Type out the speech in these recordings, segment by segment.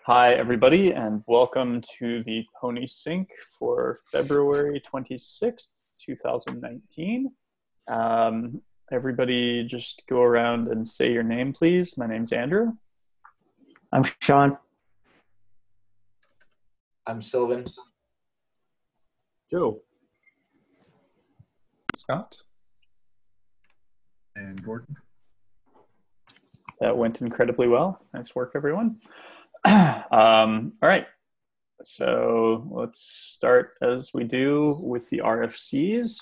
Hi, everybody, and welcome to the Pony Sync for February 26th, 2019. Everybody just go around and say your name, please. My name's Andrew. I'm Sean. I'm Sylvan. Joe. Scott. And Gordon. That went incredibly well. Nice work, everyone. All right. So let's start as we do with the RFCs.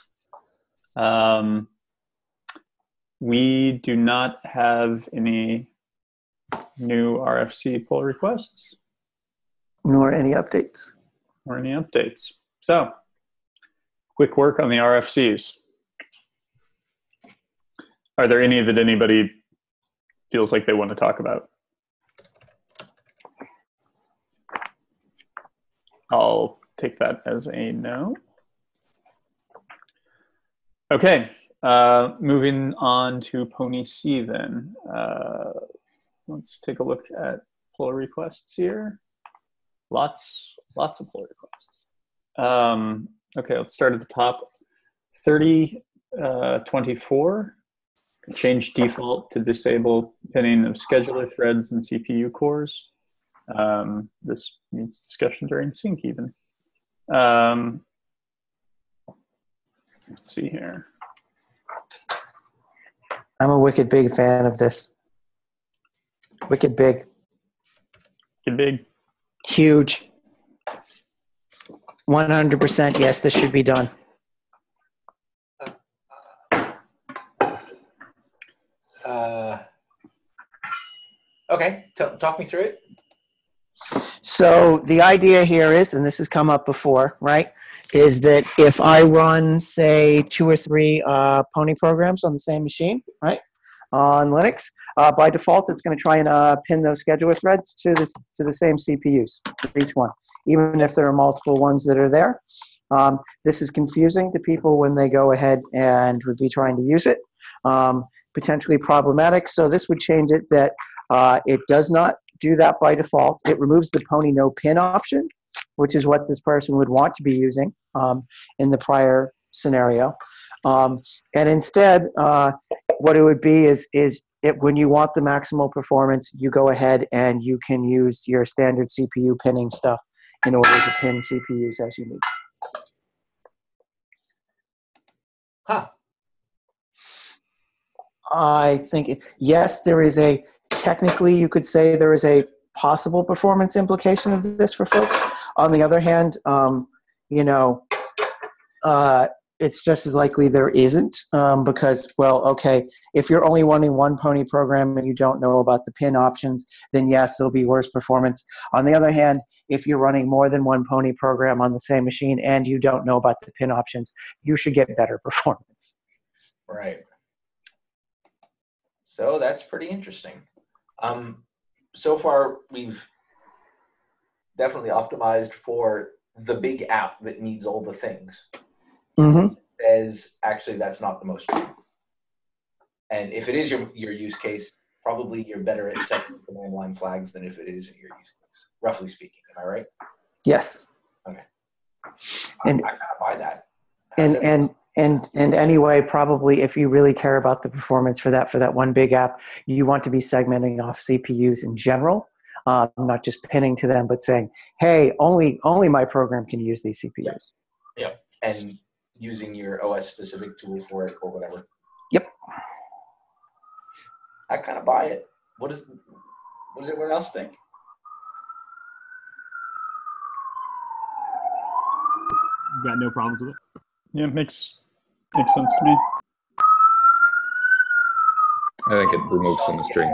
We do not have any new RFC pull requests. Nor any updates. Or any updates. So, quick work on the RFCs. Are there any that anybody feels like they want to talk about? I'll take that as a no. Okay, moving on to Pony C then. Let's take a look at pull requests here. Lots of pull requests. Okay, let's start at the top. 3024, change default to disable pinning of scheduler threads and CPU cores. This needs discussion during sync even. Let's see here. I'm a wicked big fan of this. Wicked big. Get big. Huge. 100% yes, this should be done. Okay, talk me through it. So the idea here is, and this has come up before, right, is that if I run, say, 2 or 3 Pony programs on the same machine, right, on Linux, by default, it's going to try and pin those scheduler threads to the same CPUs for each one, even if there are multiple ones that are there. This is confusing to people when they go ahead and would be trying to use it, potentially problematic. So this would change it that it does not do that by default. It removes the Pony no pin option, which is what this person would want to be using in the prior scenario. And instead, what it would be is when you want the maximal performance, you go ahead and you can use your standard CPU pinning stuff in order to pin CPUs as you need. Huh. I think, yes, there is technically you could say there is a possible performance implication of this for folks. On the other hand, it's just as likely there isn't because, well, okay, if you're only running one Pony program and you don't know about the pin options, then yes, there'll be worse performance. On the other hand, if you're running more than one Pony program on the same machine and you don't know about the pin options, you should get better performance. Right. So that's pretty interesting. So far, we've definitely optimized for the big app that needs all the things. Mm-hmm. As actually, that's not the most true. And if it is your use case, probably you're better at setting command line flags than if it isn't your use case, roughly speaking. Am I right? Yes. Okay. And I kind of buy that. And anyway, probably if you really care about the performance for that one big app, you want to be segmenting off CPUs in general, not just pinning to them, but saying, hey, only my program can use these CPUs. Yep. And using your OS-specific tool for it or whatever. Yep. I kind of buy it. What does everyone else think? Got no problems with it? Yeah, makes sense to me. I think it removes some string.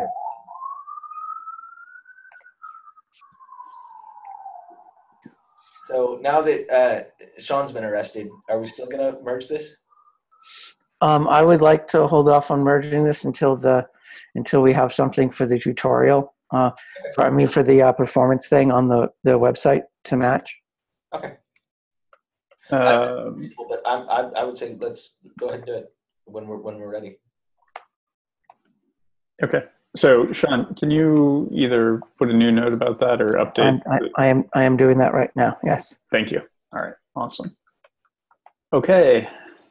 So now that Sean's been arrested, are we still going to merge this? I would like to hold off on merging this until we have something for the tutorial. For the performance thing on the website to match. Okay. But I would say let's go ahead and do it when we're ready. Okay. So, Sean, can you either put a new note about that or update? I am doing that right now. Yes. Thank you. All right, awesome. Okay.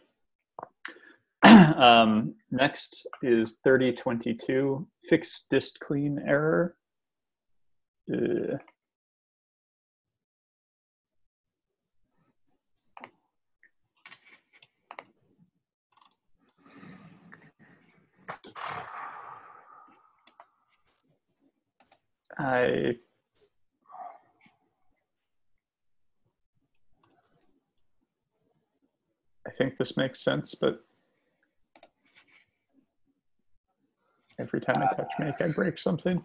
Next is 3022, fix dist clean error. I think this makes sense, but every time I touch make, I break something.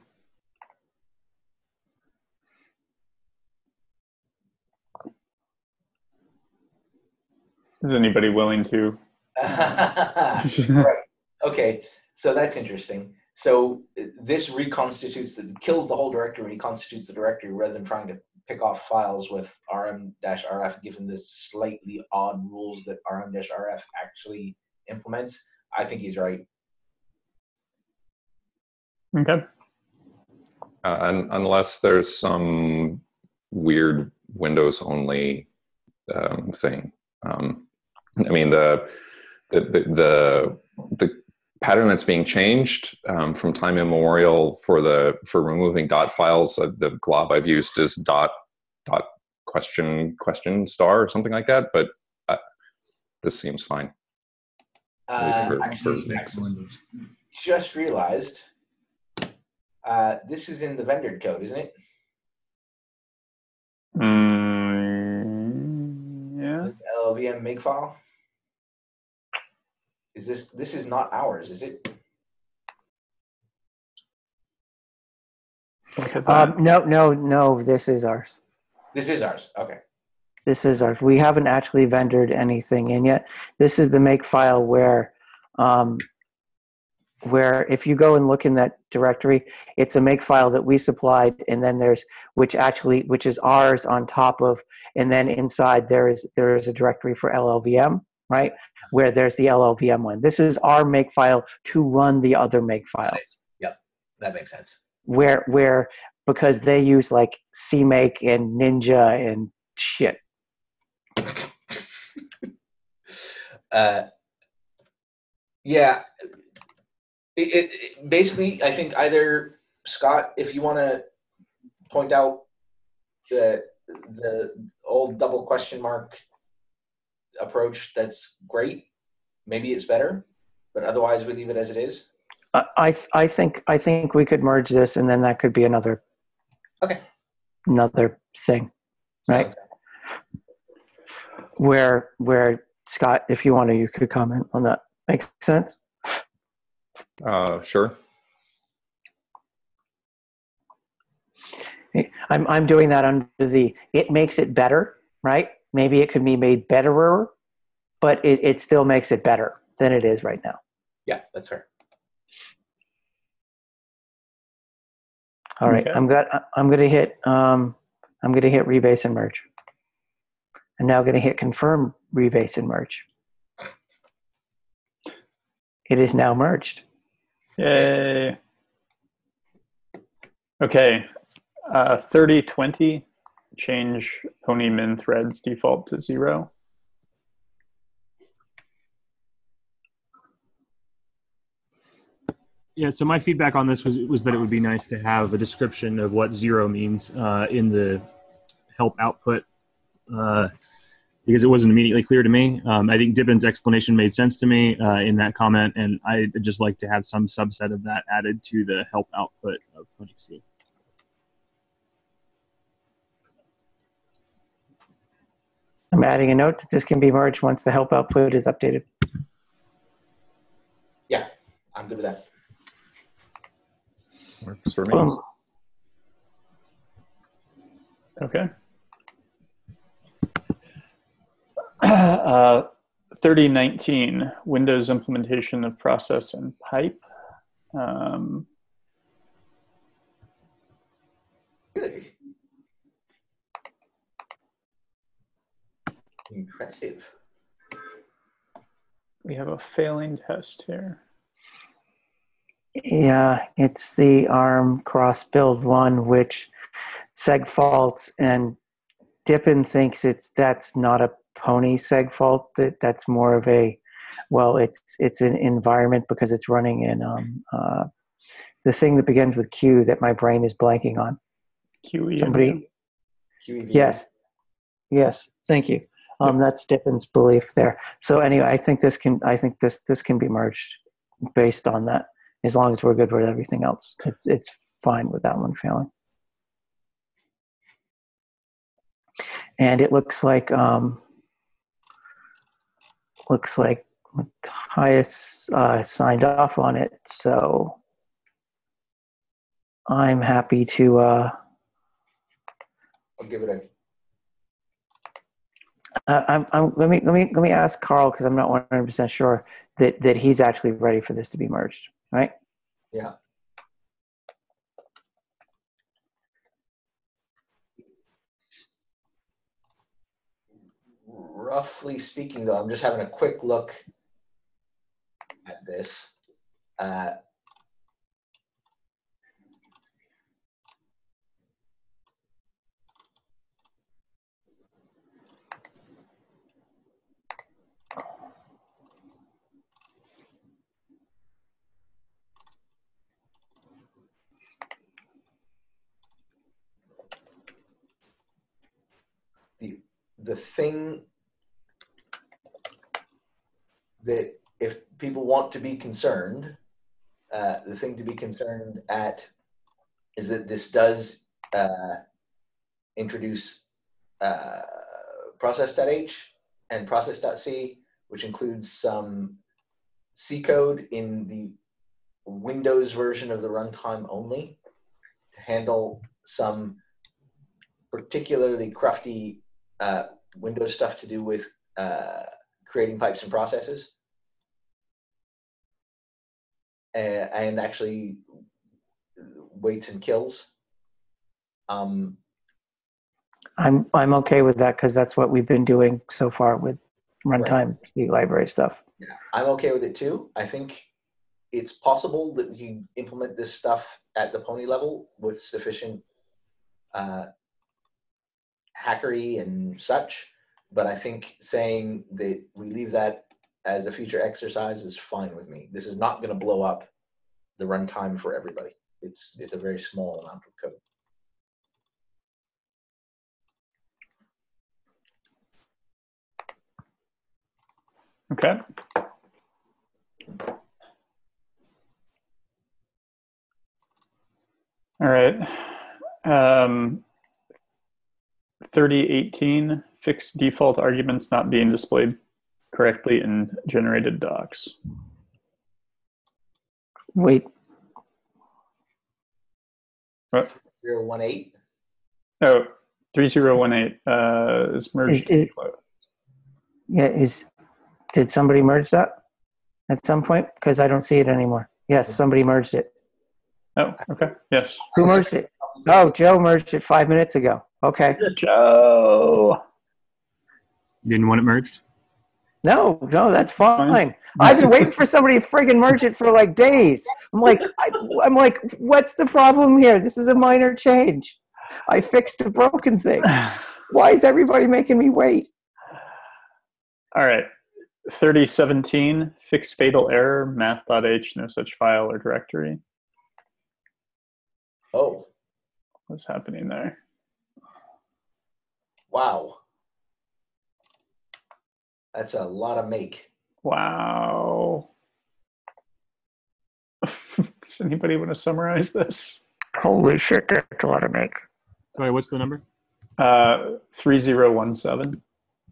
Is anybody willing to? Right. Okay, so that's interesting. So this kills the whole directory, reconstitutes the directory rather than trying to pick off files with rm-rf, given the slightly odd rules that rm-rf actually implements. I think he's right. Okay. Unless there's some weird Windows only thing. I mean, the pattern that's being changed from time immemorial for removing dot files, the glob I've used is dot question star or something like that, but this seems fine. Actually, just realized this is in the vendor code, isn't it? Yeah. LLVM makefile. This is not ours, is it? No, this is ours. This is ours. Okay. This is ours. We haven't actually vendored anything in yet. This is the make file where if you go and look in that directory, it's a make file that we supplied, and then there's which is ours on top of, and then inside there is a directory for LLVM, right? Where there's the LLVM one. This is our make file to run the other make files. Yep, that makes sense. Where because they use like CMake and Ninja and shit. Yeah. It basically, I think either Scott, if you want to point out the old double question mark approach, that's great. Maybe it's better, but otherwise we leave it as it is. I think we could merge this, and then that could be another thing, right? Where Scott, if you want to, you could comment on that. Makes sense? Sure. I'm doing that under it makes it better, right? Maybe it could be made betterer, but it still makes it better than it is right now. Yeah, that's fair. All right, okay. I'm gonna hit rebase and merge. I'm now gonna hit confirm rebase and merge. It is now merged. Yay. Okay. 3020, change Pony min threads default to 0. Yeah, so my feedback on this was that it would be nice to have a description of what 0 means in the help output because it wasn't immediately clear to me. I think Dibben's explanation made sense to me in that comment, and I'd just like to have some subset of that added to the help output of Pony C. I'm adding a note that this can be merged once the help output is updated. Yeah, I'm good with that. Works for me. Okay. 3019, Windows implementation of process and pipe. Good. Impressive. We have a failing test here. Yeah, it's the ARM cross build one, which segfaults, and Dippin thinks that's not a pony segfault. That's more of a, well, it's an environment because it's running in the thing that begins with Q that my brain is blanking on. QEMU. Somebody, QEVM. yes, thank you. That's Dippin's belief there. So anyway, I think this can be merged based on that. As long as we're good with everything else, it's fine with that one failing. And it looks like Matthias signed off on it, so I'm happy to. I'll give it Let me ask Carl, because I'm not 100% sure that he's actually ready for this to be merged, right? Yeah. Roughly speaking, though, I'm just having a quick look at this. The thing that, if people want to be concerned, the thing to be concerned at is that this does introduce process.h and process.c, which includes some C code in the Windows version of the runtime only to handle some particularly crufty Windows stuff to do with creating pipes and processes, and actually waits and kills. I'm okay with that, because that's what we've been doing so far with runtime C library stuff. Yeah, I'm okay with it too. I think it's possible that we can implement this stuff at the pony level with sufficient hackery and such, but I think saying that we leave that as a future exercise is fine with me. This is not going to blow up the runtime for everybody. It's a very small amount of code. Okay. All right. 3018, fix default arguments not being displayed correctly in generated docs. Wait. What? 018. Oh, 3018 is merged. Did somebody merge that at some point? Because I don't see it anymore. Yes, somebody merged it. Oh, okay. Yes. Who merged it? Oh, Joe merged it 5 minutes ago. Okay. Joe. You didn't want it merged? No, that's fine. I've been waiting for somebody to friggin' merge it for like days. I'm like, what's the problem here? This is a minor change. I fixed a broken thing. Why is everybody making me wait? All right. 3017, fix fatal error, math.h, no such file or directory. Oh. What's happening there? Wow. That's a lot of make. Wow. Does anybody want to summarize this? Holy shit, that's a lot of make. Sorry, what's the number? 3017.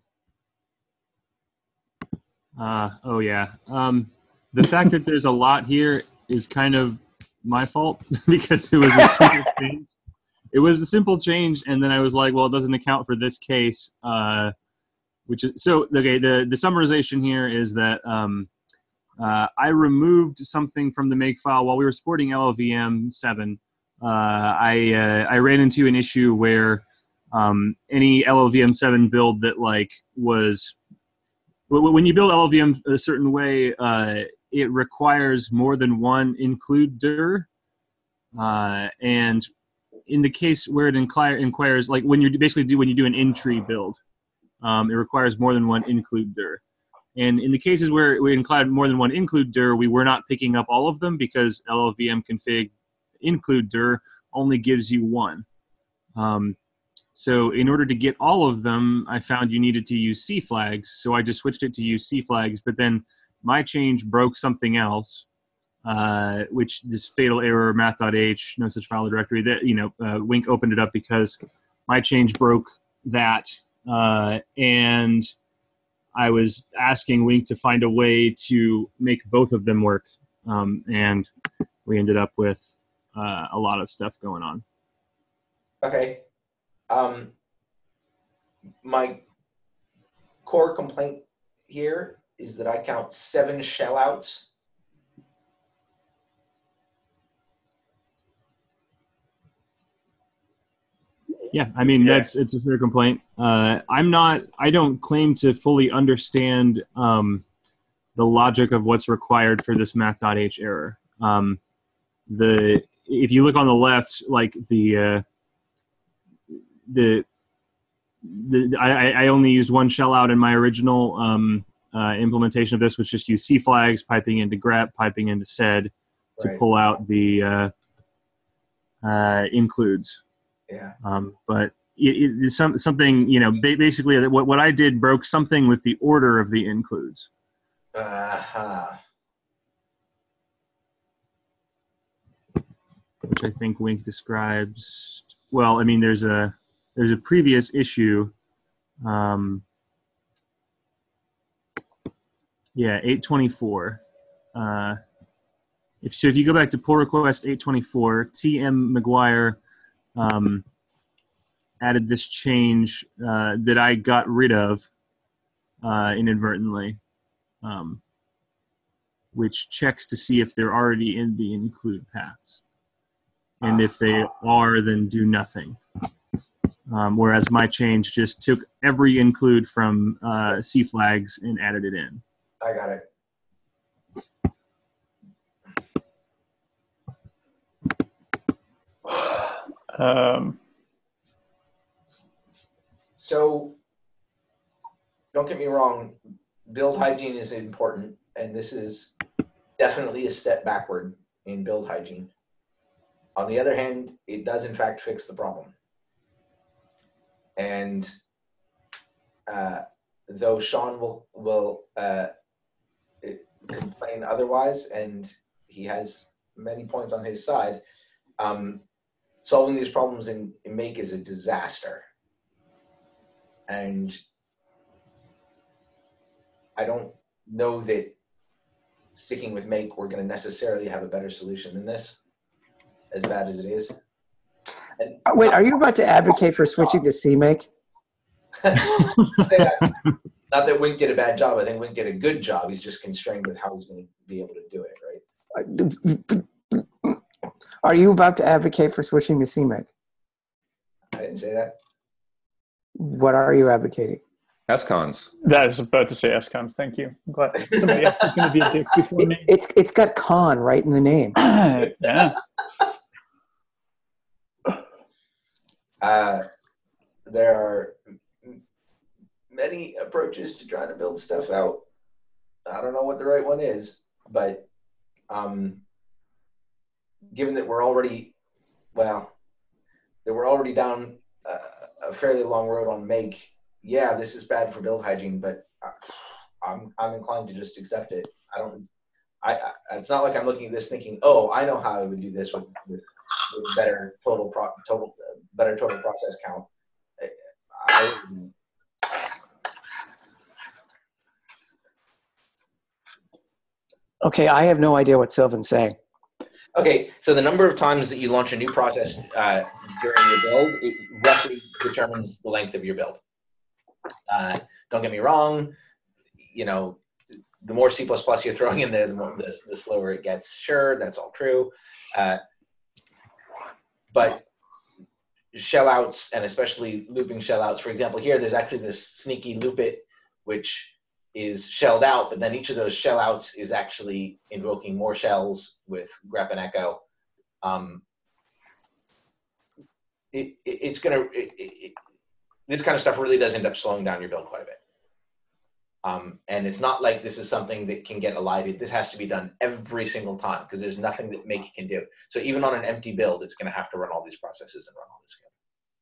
Oh yeah. The fact that there's a lot here is kind of my fault because it was a simple change. It was a simple change, and then I was like, well, it doesn't account for this case. Which is so okay. The summarization here is that I removed something from the make file while we were supporting LLVM 7. I ran into an issue where any LLVM 7 build that like was when you build LLVM a certain way, it requires more than one include-dir. And in the case where it inquires, like when you do an in-tree build, it requires more than one include-dir. And in the cases where we include more than one include-dir, we were not picking up all of them because LLVM config include-dir only gives you one. So in order to get all of them, I found you needed to use C flags. So I just switched it to use C flags, but then my change broke something else, which this fatal error math.h, no such file or directory, that, Wink opened it up because my change broke that. And I was asking Wink to find a way to make both of them work. And we ended up with a lot of stuff going on. Okay. My core complaint here is that I count 7 shellouts. Yeah, I mean, it's a fair complaint. I don't claim to fully understand the logic of what's required for this math.h error. If you look on the left, like I only used one shell out in my original implementation of this, which just used C flags, piping into grep, piping into sed to pull out the includes. Yeah. But it's something, basically what I did broke something with the order of the includes. Which I think Wink describes. Well, I mean, there's a previous issue. 824. If you go back to pull request 824, TM McGuire added this change that I got rid of inadvertently, which checks to see if they're already in the include paths. And if they are, then do nothing. Whereas my change just took every include from C flags and added it in. I got it. So, don't get me wrong, build hygiene is important, and this is definitely a step backward in build hygiene. On the other hand, it does in fact fix the problem. And though Sean will complain otherwise, and he has many points on his side, solving these problems in Make is a disaster. And I don't know that sticking with Make, we're going to necessarily have a better solution than this, as bad as it is. And, wait, are you about to advocate for switching to CMake? Not that Wink did a bad job. I think Wink did a good job. He's just constrained with how he's going to be able to do it, right? Are you about to advocate for switching to CMake? I didn't say that. What are you advocating? SCONs. I was about to say SCONs. Thank you. I'm glad somebody else is going to be a dick before me. It's got con right in the name. Yeah. There are many approaches to trying to build stuff out. I don't know what the right one is, but given that we're already down a fairly long road on Make, yeah, this is bad for build hygiene, but I'm inclined to just accept it. It's not like I'm looking at this thinking, oh, I know how I would do this with better total process count. Okay, I have no idea what Sylvan's saying. Okay, so the number of times that you launch a new process during your build, it roughly determines the length of your build. Don't get me wrong, the more C++ you're throwing in there, the slower it gets. Sure, that's all true. But shellouts, and especially looping shellouts, for example, here there's actually this sneaky loop it, which is shelled out, but then each of those shell outs is actually invoking more shells with grep and echo. This kind of stuff really does end up slowing down your build quite a bit. And it's not like this is something that can get elided. This has to be done every single time because there's nothing that Make can do. So even on an empty build, it's going to have to run all these processes and run all this code.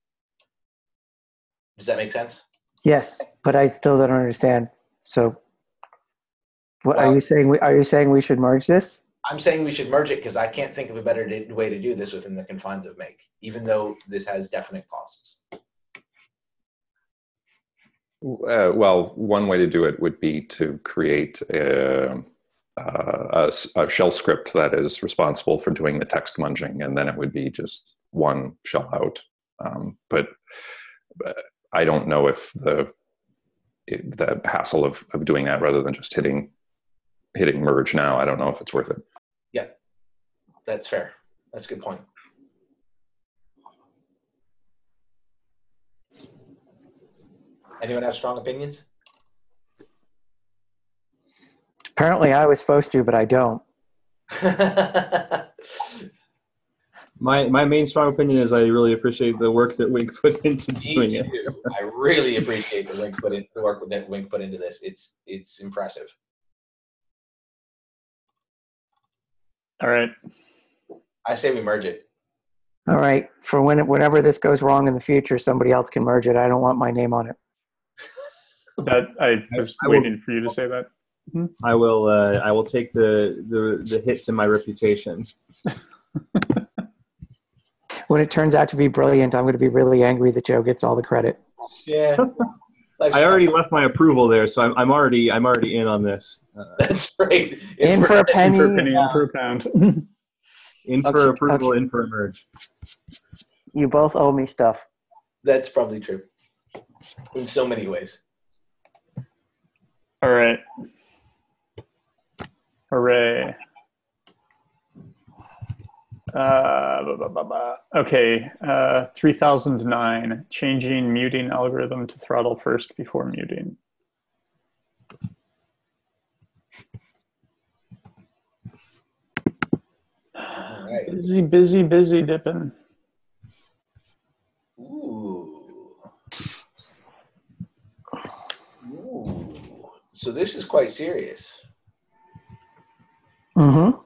Does that make sense? Yes, but I still don't understand. So, what Well, are you saying? Are you saying we should merge this? I'm saying we should merge it because I can't think of a better way to do this within the confines of Make, even though this has definite costs. Well, one way to do it would be to create a shell script that is responsible for doing the text munging, and then it would be just one shell out. But I don't know if the hassle of doing that rather than just hitting merge now, I don't know if it's worth it. Yeah, that's fair. That's a good point. Anyone have strong opinions? Apparently, I was supposed to, but I don't. My main strong opinion is I really appreciate the work that Wink put into doing it. I really appreciate the work that Wink put into this. It's impressive. All right. I say we merge it. All right. For whenever this goes wrong in the future, somebody else can merge it. I don't want my name on it. That I was waiting for you to say that. I will take the hit to my reputation. When it turns out to be brilliant, I'm going to be really angry that Joe gets all the credit. Yeah. I already left my approval there, so I'm already in on this. That's great. In for a penny. In for a penny, in for a pound. In for approval, in for a merge. You both owe me stuff. That's probably true. In so many ways. All right. Hooray. Okay, 3009, changing muting algorithm to throttle first before muting. All right. Busy dipping. Ooh. So this is quite serious. Mm-hmm.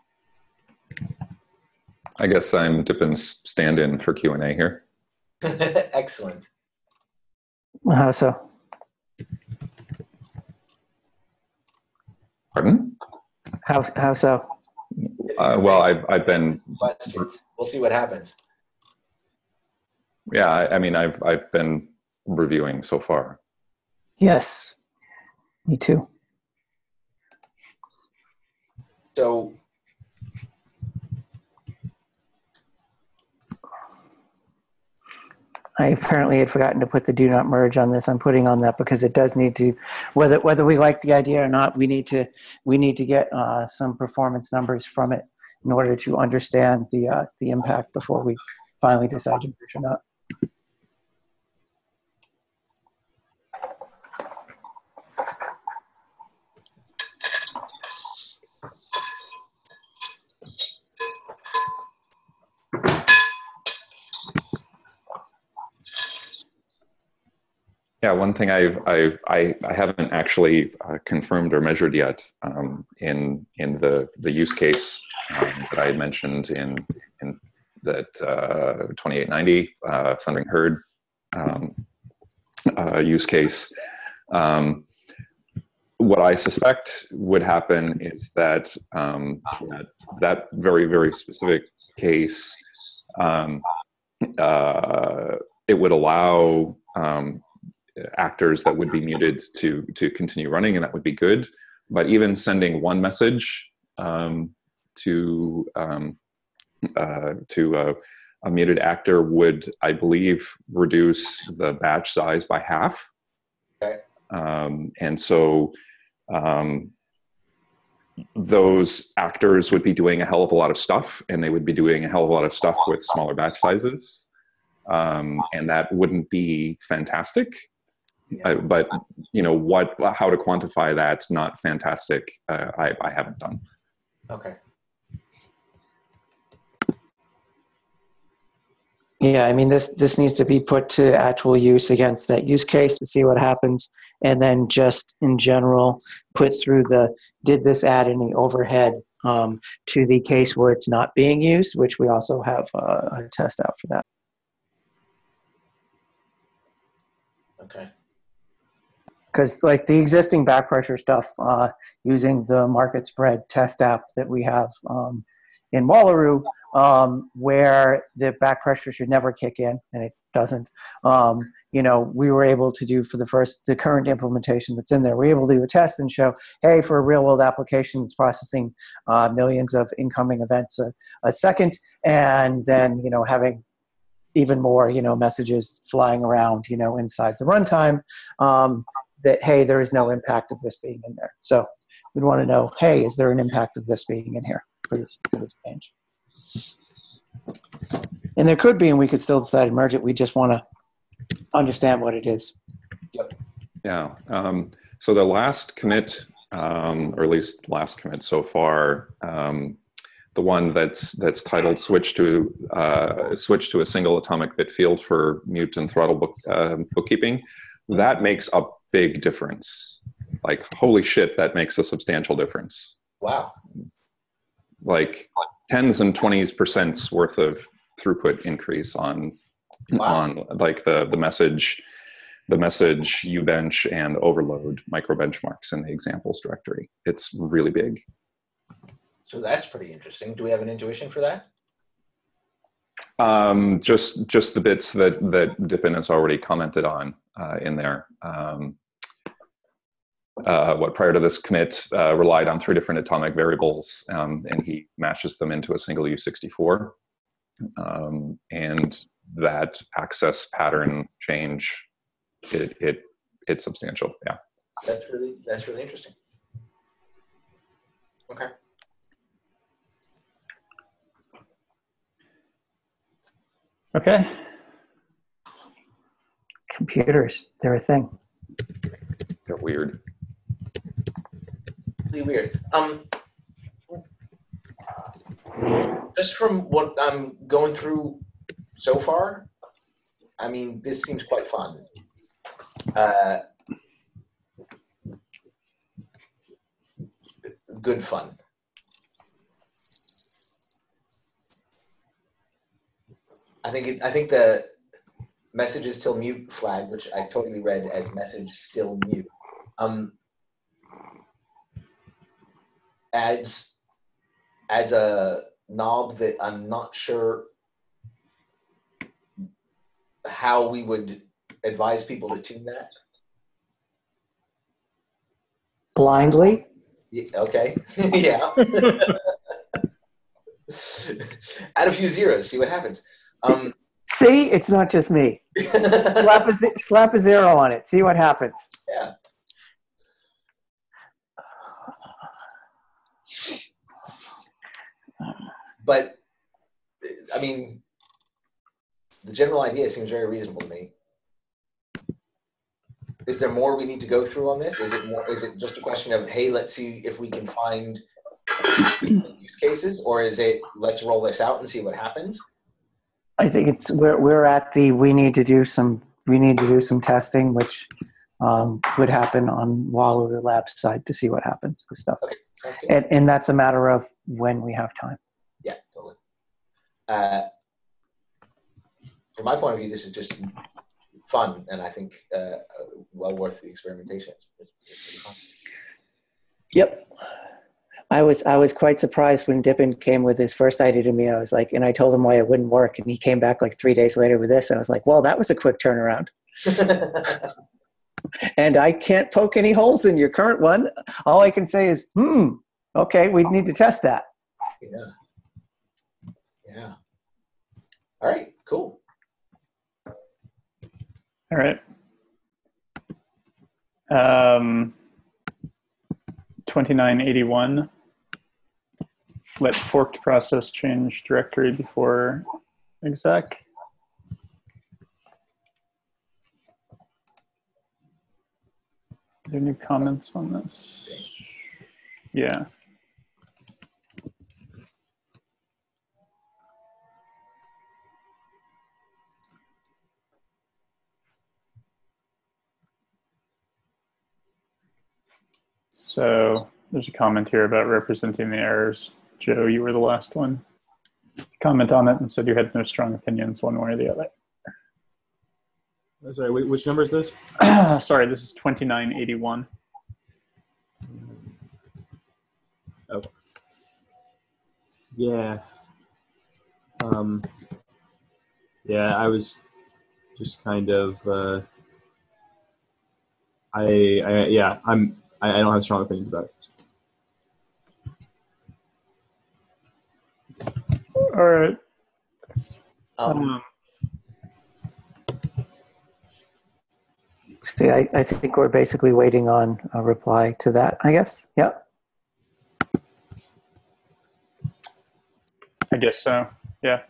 I guess I'm Dippin's stand-in for Q&A here. Excellent. How so? Pardon? How so? Well, I've been, Questions. We'll see what happens. yeah, I mean, I've been reviewing so far. Yes. Me too. So I apparently had forgotten to put the do not merge on this. I'm putting on that because it does need to, whether we like the idea or not, we need to get some performance numbers from it in order to understand the impact before we finally decide to merge or not. Yeah, one thing I haven't actually confirmed or measured yet in the use case that I had mentioned in that 2890 Thundering Herd use case. What I suspect would happen is that that very, very specific case, it would allow actors that would be muted to continue running, and that would be good. But even sending one message to a muted actor would, I believe, reduce the batch size by half. Okay. And so those actors would be doing a hell of a lot of stuff, and they would be doing a hell of a lot of stuff with smaller batch sizes. And that wouldn't be fantastic. But how to quantify that? Not fantastic. I haven't done. Okay. Yeah, I mean, this needs to be put to actual use against that use case to see what happens, and then just in general put through did this add any overhead to the case where it's not being used, which we also have a test out for that. Okay. Because like the existing back pressure stuff, using the market spread test app that we have in Wallaroo, where the back pressure should never kick in, and it doesn't. We were able to do for the current implementation that's in there, we're able to do a test and show, hey, for a real world application, it's processing millions of incoming events a second, and then having even more messages flying around inside the runtime. That, hey, there is no impact of this being in there. So we'd want to know, hey, is there an impact of this being in here for this change? And there could be, and we could still decide to merge it. We just want to understand what it is. Yep. Yeah. So the last commit, or at least last commit so far, the one that's titled switch to a single atomic bit field for mute and throttle bookkeeping, that makes a big difference. Like, holy shit, that makes a substantial difference. Wow. Like 10s and 20s% worth of throughput increase on like the message ubench and overload micro benchmarks in the examples directory. It's really big. So that's pretty interesting. Do we have an intuition for that? Just the bits that Dipin has already commented on in there. What prior to this commit relied on 3 different atomic variables, and he matches them into a single U64. And that access pattern change, it's substantial. Yeah. That's really interesting. Okay. Okay. Computers, they're a thing. They're weird. Really weird. Just from what I'm going through so far, I mean, this seems quite fun. Good fun. I think the message is still mute flag, which I totally read as message still mute, adds a knob that I'm not sure how we would advise people to tune that. Blindly? Yeah, okay. Yeah. Add a few zeros, see what happens. See, it's not just me. Slap a 0 on it. See what happens. Yeah. But, I mean, the general idea seems very reasonable to me. Is there more we need to go through on this? Is it just a question of, hey, let's see if we can find use cases, or is it let's roll this out and see what happens? I think it's we're at the we need to do some testing, which would happen on Wallaroo Labs side to see what happens with stuff. Okay, and that's a matter of when we have time. Yeah, totally. From my point of view, this is just fun, and I think well worth the experimentation. Yep. I was quite surprised when Dipin came with his first idea to me. I was like, and I told him why it wouldn't work, and he came back like 3 days later with this. And I was like, well, that was a quick turnaround. And I can't poke any holes in your current one. All I can say is, okay, we need to test that. Yeah. Yeah. All right, cool. All right. 2981. Let forked process change directory before exec. Are there any comments on this? Yeah. So there's a comment here about representing the errors. Joe, you were the last one. Comment on it and said you had no strong opinions one way or the other. Sorry, which number is this? Sorry, this is 2981. Oh. Yeah. Yeah, I was just kind of, I don't have strong opinions about it. All right. See, I think we're basically waiting on a reply to that, I guess. Yep. I guess so. Yeah.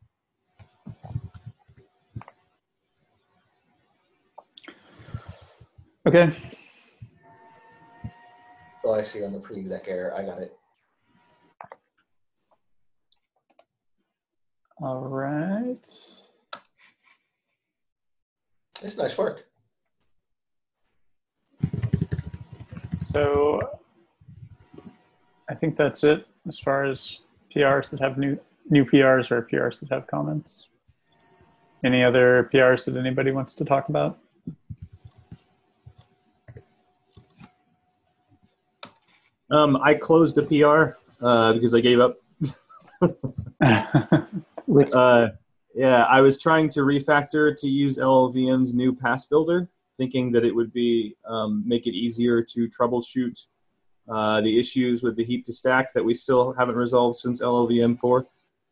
Okay. Oh, I see on the pre-exec error. I got it. All right. It's nice work. So I think that's it as far as PRs that have new PRs or PRs that have comments. Any other PRs that anybody wants to talk about? I closed a PR because I gave up. Yeah, I was trying to refactor to use LLVM's new pass builder, thinking that it would be make it easier to troubleshoot the issues with the heap to stack that we still haven't resolved since LLVM 4.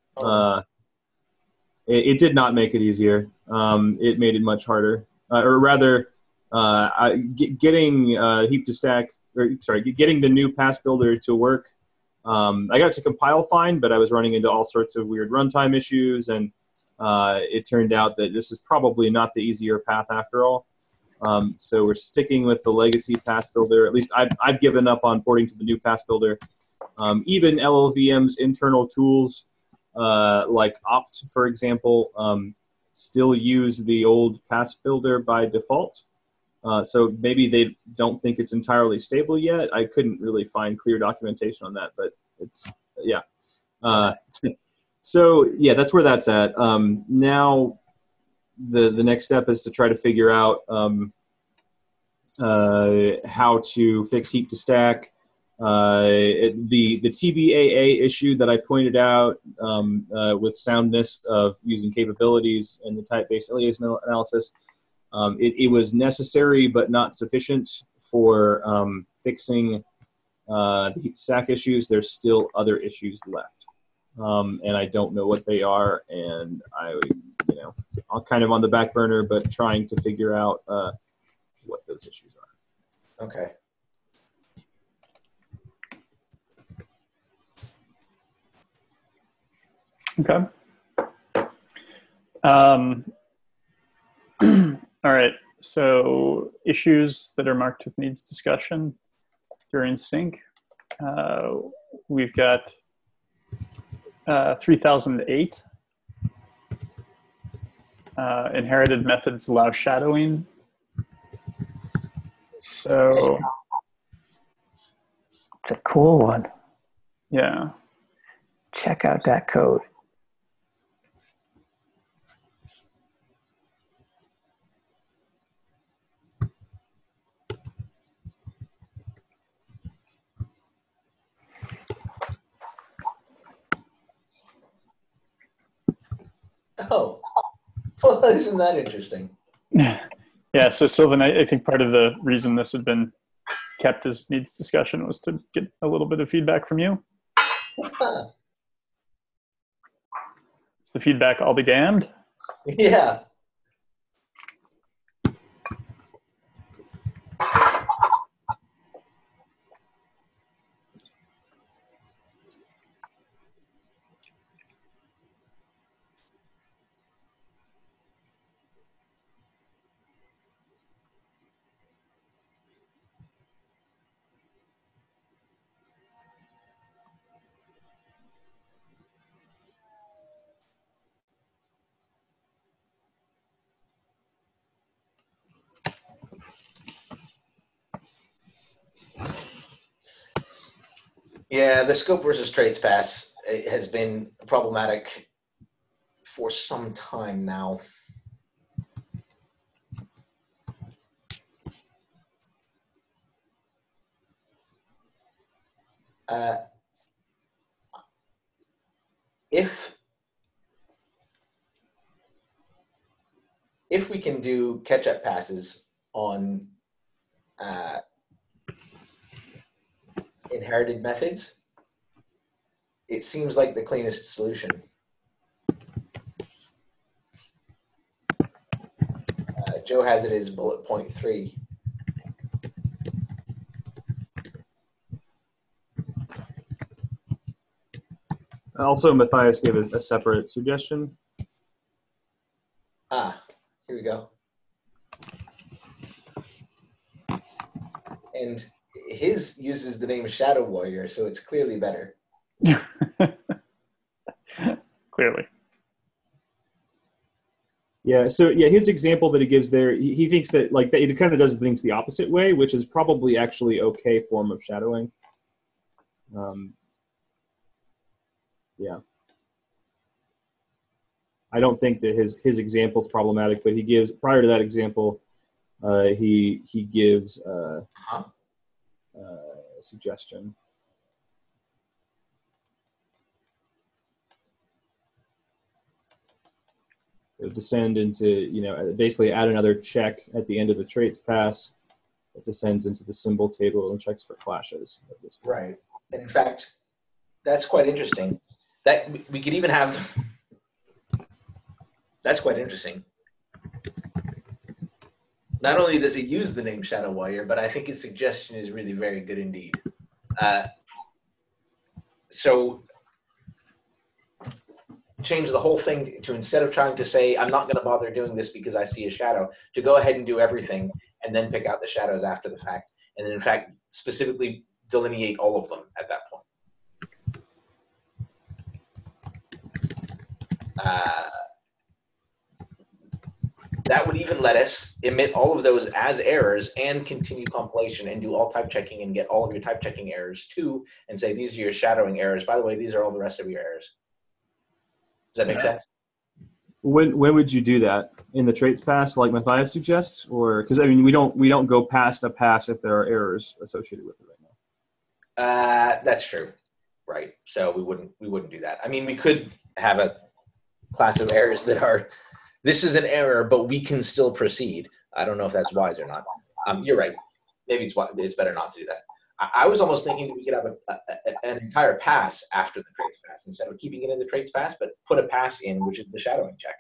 It did not make it easier. It made it much harder, or rather, getting heap to stack. Getting the new pass builder to work. I got it to compile fine, but I was running into all sorts of weird runtime issues, and it turned out that this is probably not the easier path after all. So we're sticking with the legacy pass builder. At least I've given up on porting to the new pass builder. Even LLVM's internal tools, like opt, for example, still use the old pass builder by default. So maybe they don't think it's entirely stable yet. I couldn't really find clear documentation on that, but it's, yeah. So yeah, that's where that's at. Now the next step is to try to figure out how to fix heap to stack. The TBAA issue that I pointed out with soundness of using capabilities and the type-based alias analysis, it was necessary but not sufficient for fixing the heap to stack issues. There's still other issues left, and I don't know what they are, and I'm kind of on the back burner, but trying to figure out what those issues are. Okay. Okay. All right. So issues that are marked with needs discussion during sync. We've got 3008. Inherited methods allow shadowing. So it's a cool one. Yeah. Check out that code. Oh, well, isn't that interesting? Yeah, so Sylvan, I think part of the reason this had been kept as needs discussion was to get a little bit of feedback from you. Is the feedback all be damned? Yeah. Yeah, the scope versus traits pass has been problematic for some time now. If we can do catch-up passes on inherited methods, it seems like the cleanest solution. Joe has it as bullet point 3. Also, Matthias gave a separate suggestion. Here we go. And his uses the name Shadow Warrior, so it's clearly better. Clearly. Yeah, so yeah, his example that he gives there, he thinks that like it kind of does things the opposite way, which is probably actually okay form of shadowing. Yeah. I don't think that his example is problematic, but he gives, prior to that example, he gives a suggestion. So descend into, basically add another check at the end of the traits pass that descends into the symbol table and checks for clashes. Right. And in fact, that's quite interesting. That we could even have. That's quite interesting. Not only does he use the name Shadow Warrior, but I think his suggestion is really very good indeed. So change the whole thing to, instead of trying to say, I'm not going to bother doing this because I see a shadow, to go ahead and do everything and then pick out the shadows after the fact. And in fact, specifically delineate all of them at that point. That would even let us emit all of those as errors and continue compilation and do all type checking and get all of your type checking errors too, and say, these are your shadowing errors. By the way, these are all the rest of your errors. Does that make sense? When would you do that? In the traits pass, like Matthias suggests, or because I mean we don't go past a pass if there are errors associated with it right now. That's true, right? So we wouldn't do that. I mean, we could have a class of errors that are, this is an error, but we can still proceed. I don't know if that's wise or not. You're right. Maybe it's better not to do that. I was almost thinking that we could have an entire pass after the traits pass instead of keeping it in the traits pass, but put a pass in, which is the shadowing check.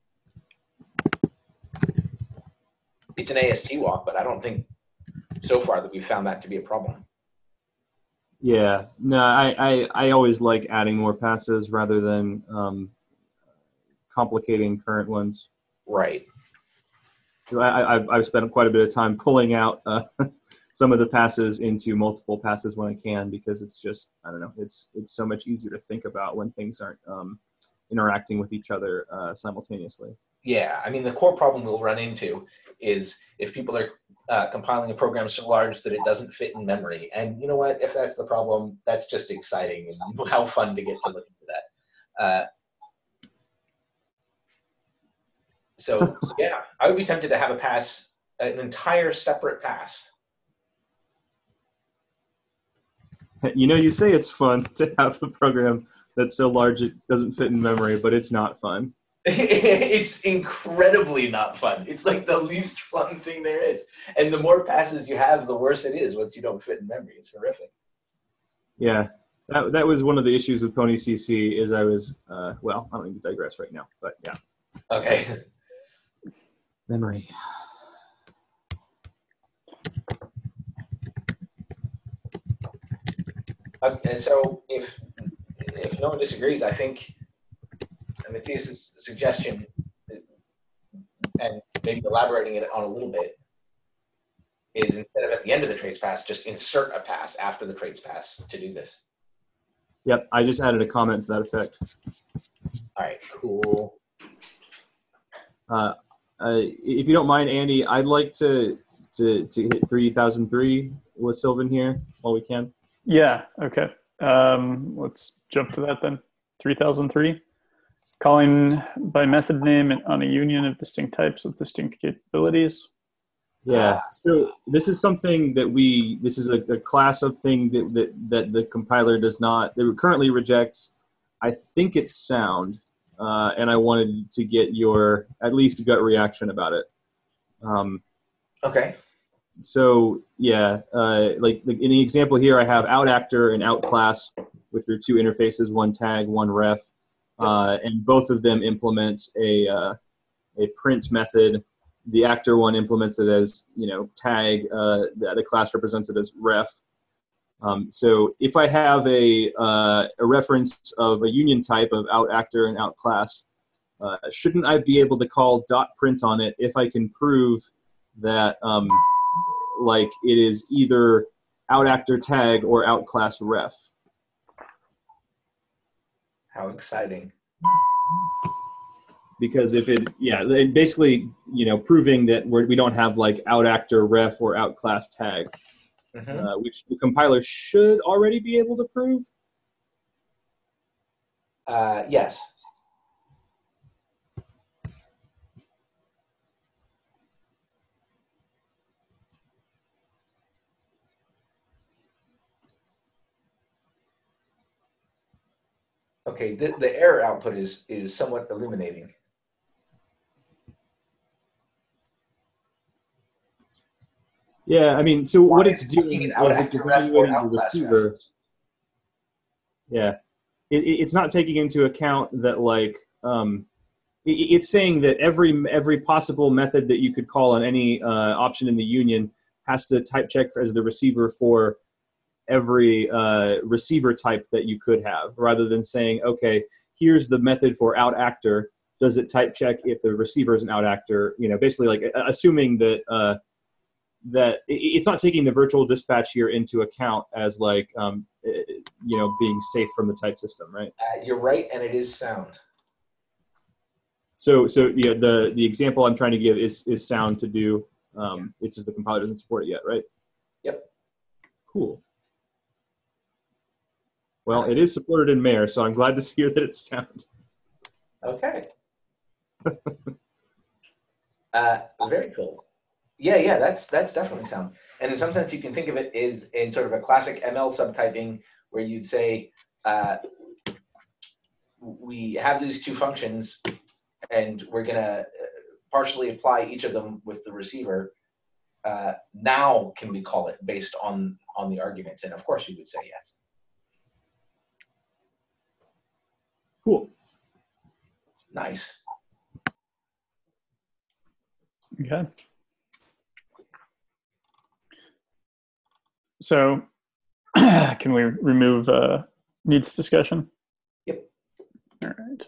It's an AST walk, but I don't think so far that we've found that to be a problem. Yeah, no, I always like adding more passes rather than complicating current ones. Right. I've spent quite a bit of time pulling out some of the passes into multiple passes when I can, because it's just, I don't know, it's so much easier to think about when things aren't interacting with each other simultaneously. Yeah, I mean, the core problem we'll run into is if people are compiling a program so large that it doesn't fit in memory. And you know what? If that's the problem, that's just exciting. And how fun to get to look into that. So yeah, I would be tempted to have a pass, an entire separate pass. You say it's fun to have a program that's so large it doesn't fit in memory, but it's not fun. It's incredibly not fun. It's like the least fun thing there is. And the more passes you have, the worse it is once you don't fit in memory. It's horrific. Yeah, that was one of the issues with Pony CC is I was, well, I don't need to digress right now, but yeah. Okay. Memory. Okay, so if no one disagrees, I think Matthias' suggestion, and maybe elaborating it on a little bit, is instead of at the end of the traits pass, just insert a pass after the traits pass to do this. Yep, I just added a comment to that effect. All right, cool. If you don't mind, Andy, I'd like to hit 3003 with Sylvan here while we can. Yeah, okay. Let's jump to that then. 3003. Calling by method name on a union of distinct types with distinct capabilities. Yeah. So this is something that this is a class of thing that the compiler does not, that currently rejects. I think it's sound, and I wanted to get your at least gut reaction about it. Okay. So yeah, like in the example here, I have out actor and out class, which are two interfaces, one tag, one ref, and both of them implement a print method. The actor one implements it as tag. The class represents it as ref. So if I have a reference of a union type of out actor and out class, shouldn't I be able to call .print on it if I can prove that like it is either out actor tag or out class ref? How exciting. Because if basically, proving that we don't have like out actor ref or out class tag, which the compiler should already be able to prove. Yes. Okay, the error output is somewhat illuminating. Yeah, I mean, so what it's doing is out it's actor ref or evaluating the out class receiver. ref. Yeah, it's not taking into account that like it's saying that every possible method that you could call on any option in the union has to type check as the receiver for every receiver type that you could have, rather than saying, okay, here's the method for out actor. Does it type check if the receiver is an out actor? Basically like assuming that that it's not taking the virtual dispatch here into account as like being safe from the type system, right? You're right, and it is sound. So yeah, the example I'm trying to give is sound to do. It's just the compiler doesn't support it yet, right? Yep. Cool. Well, it is supported in Mayor, so I'm glad to hear that it's sound. Okay. Very cool. Yeah, that's definitely sound. And in some sense, you can think of it as in sort of a classic ML subtyping, where you'd say, we have these two functions, and we're going to partially apply each of them with the receiver. Now can we call it based on the arguments? And of course, you would say yes. Cool. Nice. Okay. So can we remove needs discussion? Yep. All right.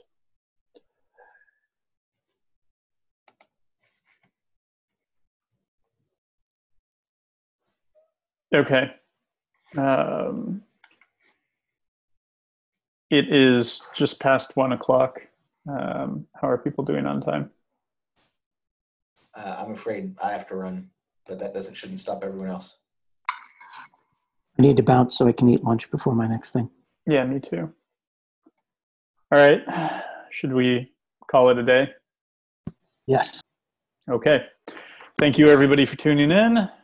Okay. It is just past 1 o'clock. How are people doing on time? I'm afraid I have to run, but that shouldn't stop everyone else. I need to bounce so I can eat lunch before my next thing. Yeah, me too. All right. Should we call it a day? Yes. Okay. Thank you, everybody, for tuning in.